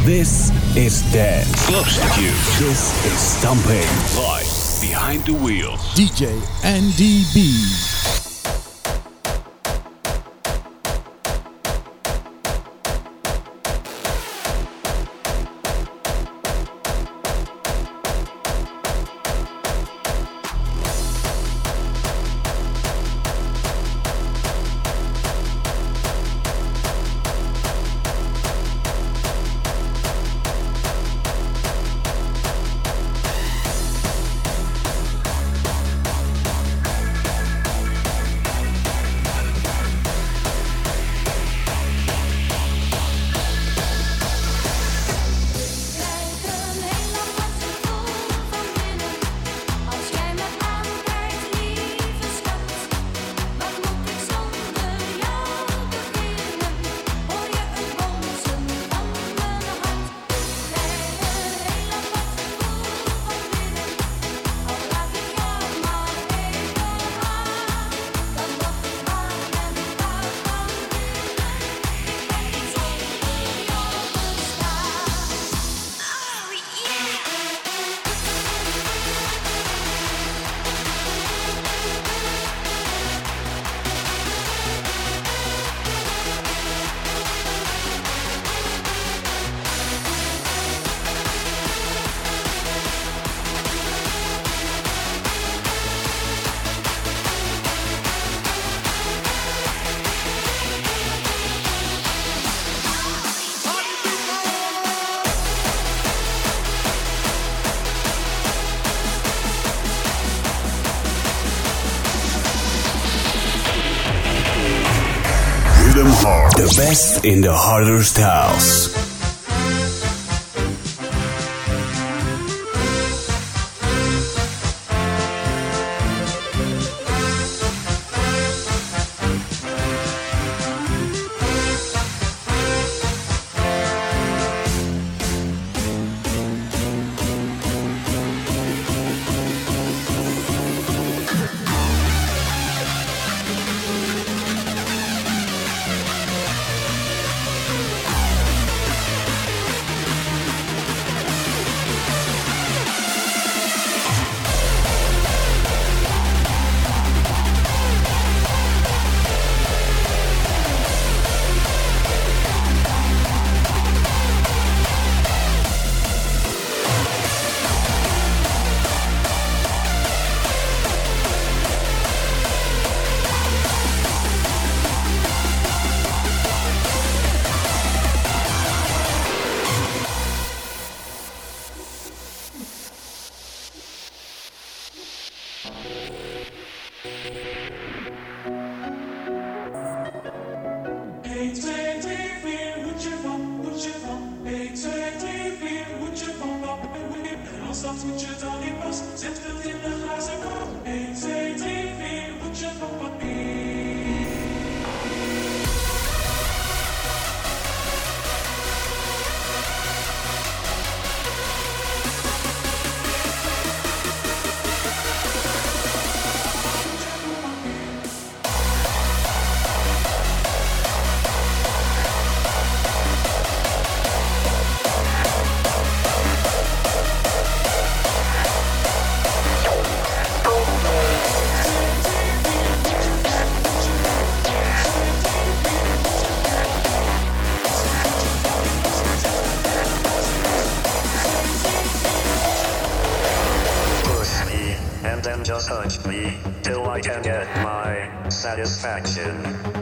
This is Dance. Close to you. This is Stomping. Live behind the wheels. DJ Andy B. The best in the harder styles. Just touch me till I can get my satisfaction.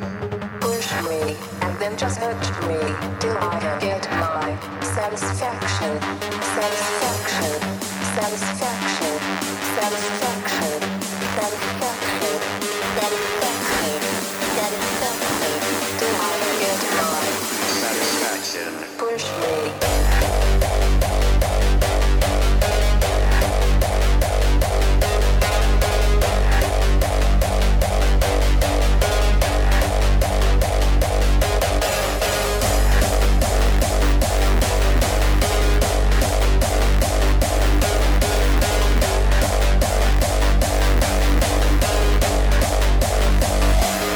Push me and then just touch me till I can get my satisfaction. Satisfaction. Satisfaction. Satisfaction. Satisfaction. Satisfaction. Satisfaction. Till I can get my satisfaction. Push me.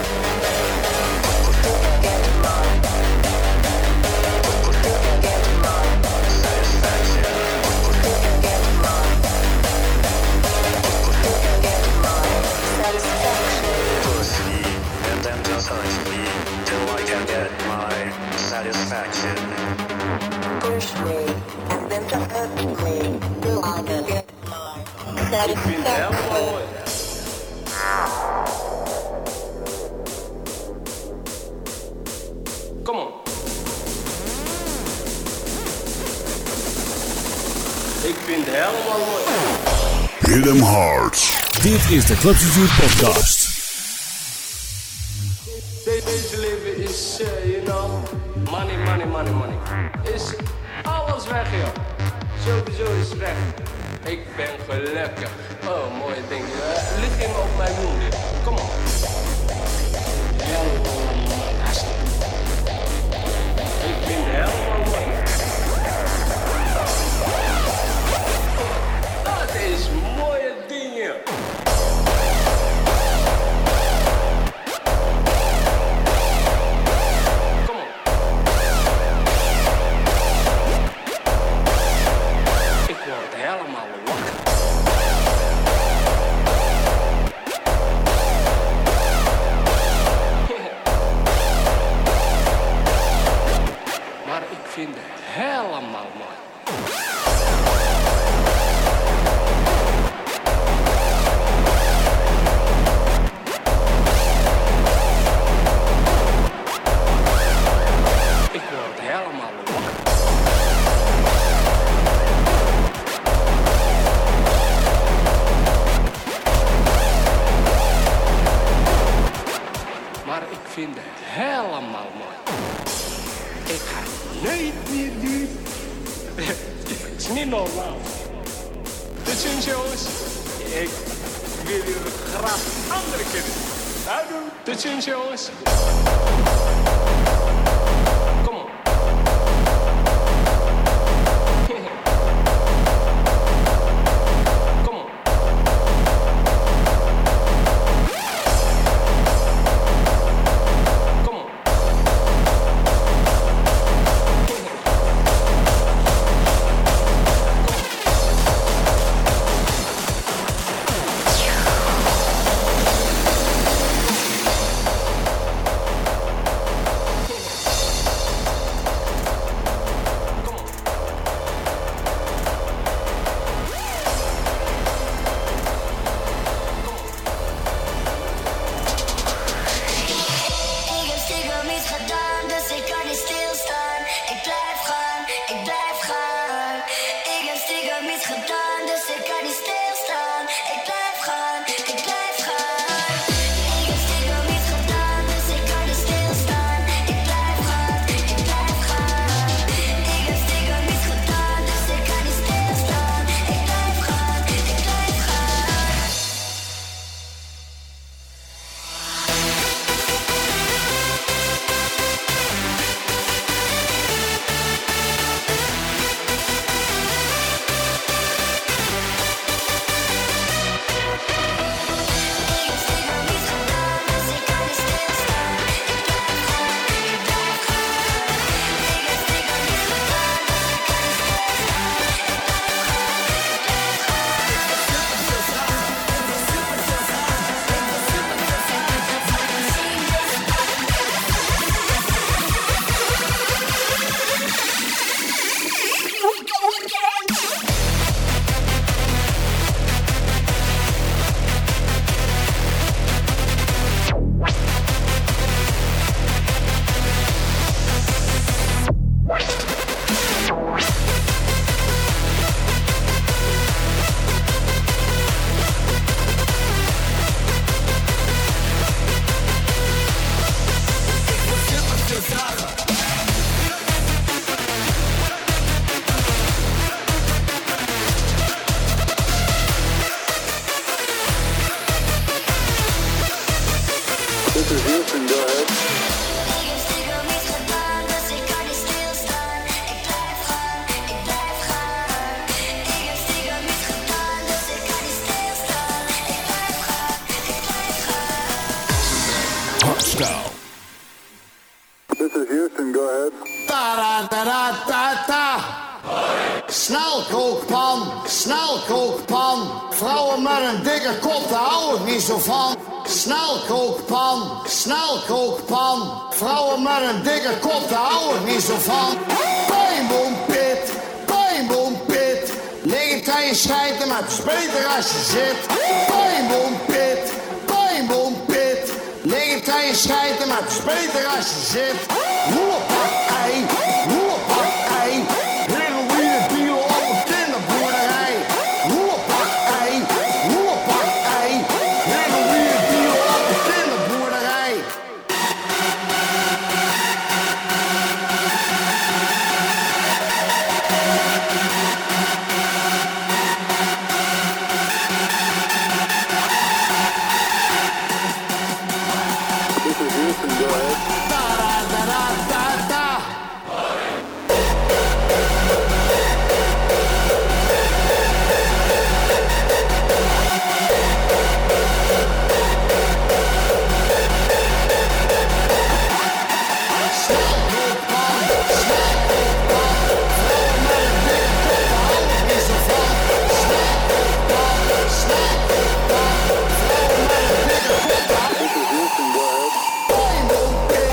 Get my satisfaction. Push me, and then just hurt me till I can get my satisfaction. Come on. Ik vind het helemaal mooi. Hit 'em hard. Dit is de Clubsitude Podcast. Deze leven is, you know, money. Is alles weg, joh. Sowieso is het weg. Ik ben gelukkig. Oh, mooie ding. Ligt in me op mijn moeder. Kom op. Helemaal mooi. Ik vind het helemaal mooi. Dat is mooie dingen. Kom op. Ik word helemaal wakker. Maar ik vind het helemaal mooi. Ik word helemaal wakker. Maar ik vind het helemaal mooi. Ik ga nooit meer doen. Het is niet normaal. Dit zijn jongens. Ik wil jullie graag andere keer doen. Dit zijn jongens. Kom op. Kom op. Kom op. Ik heb stiekem iets gedaan, dus ik kan niet stilstaan. Ik blijf gaan. Ik heb stiekem iets gedaan, dus ik kan niet stilstaan. Ik blijf gaan. Ik heb stiekem iets gedaan, dus ik kan niet stilstaan. Ik blijf gaan. Ik heb stiekem iets gedaan, dus ik kan niet stilstaan. Ik blijf gaan. Hardstyle. This is Houston, go ahead. Snel, kookpan. Snelkookpan. Vrouwen met een dikke kop, daar hou ik niet zo van. Snelkookpan. Snelkookpan. Vrouwen met een dikke kop, daar hou ik niet zo van. Pijnboompit. Pijnboompit. Liggen tegen je schijten, maar het is beter als je zit. Pijnboompit. Pijnboompit. Liggen tegen je schijten, maar het is beter als je zit. Roerbak-ei. Roerbak-ei. Heroïne dealer op een kinderboerderij. Roerbak-ei. Roerbak-ei. Heroïne dealer op een kinderboerderij. This is Houston, go ahead. Da-da-da-da-da-da. This is Houston, go ahead.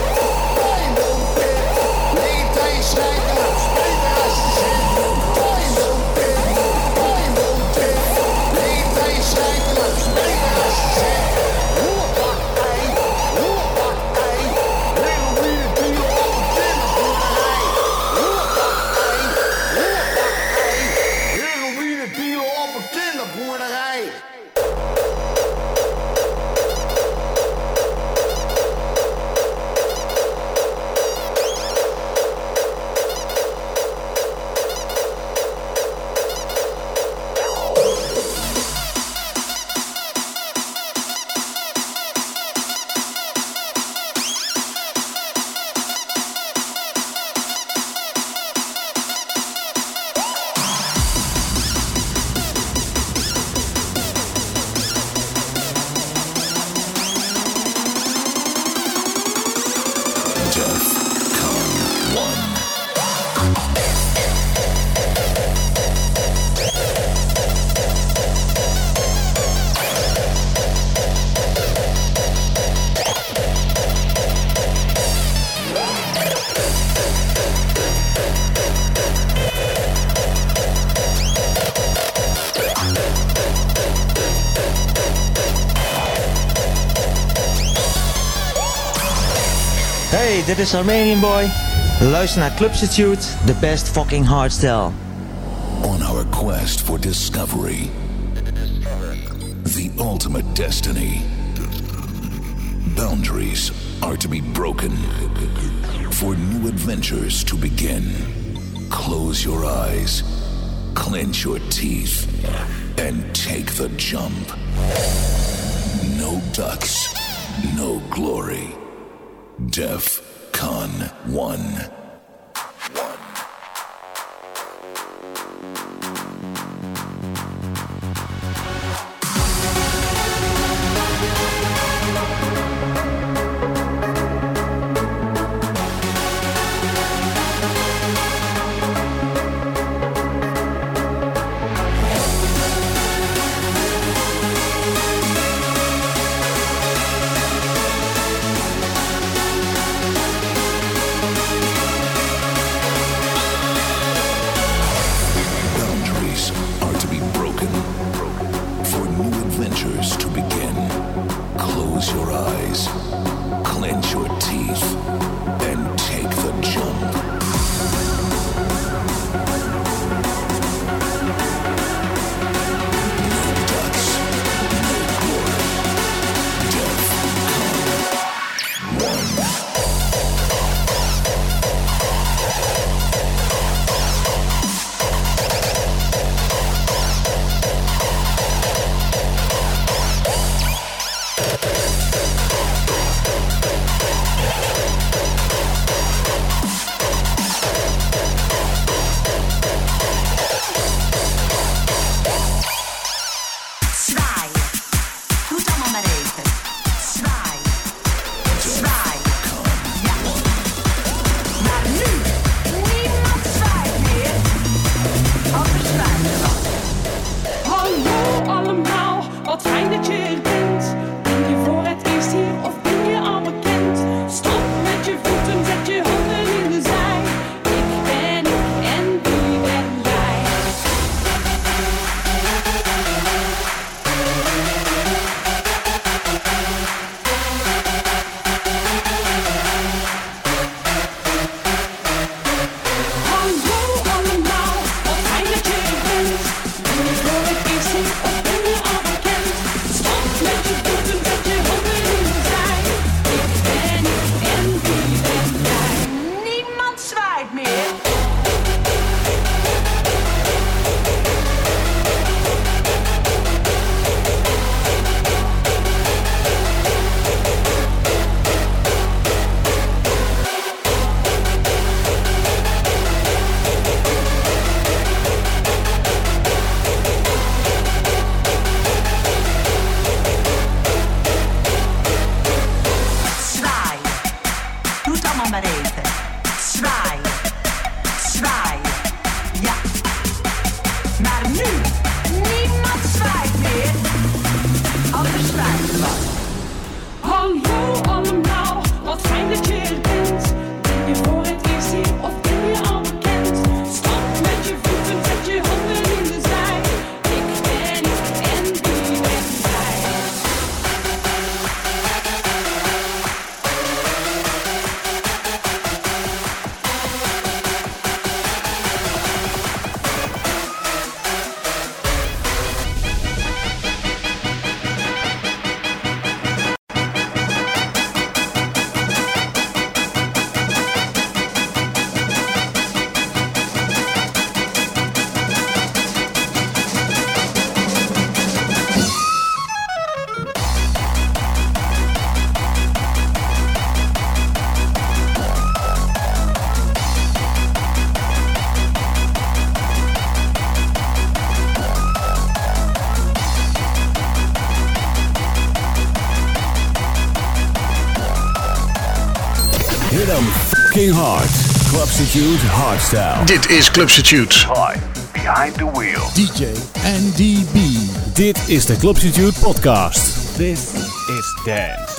Hey, dit is Armenian Boy. Luister naar Clubstitute, the best fucking hardstyle. On our quest for discovery, the ultimate destiny, boundaries are to be broken for new adventures to begin. Close your eyes, clench your teeth, and take the jump. No ducks, no glory. Def Con 1. fucking hard. Clubstitute Hardstyle. Dit is Clubstitute. Live behind the wheel. DJ NDB. Dit is de Clubstitute podcast. This is dance.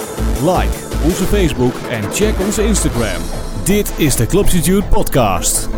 Like onze Facebook en check onze Instagram. Dit is de Clubstitute podcast.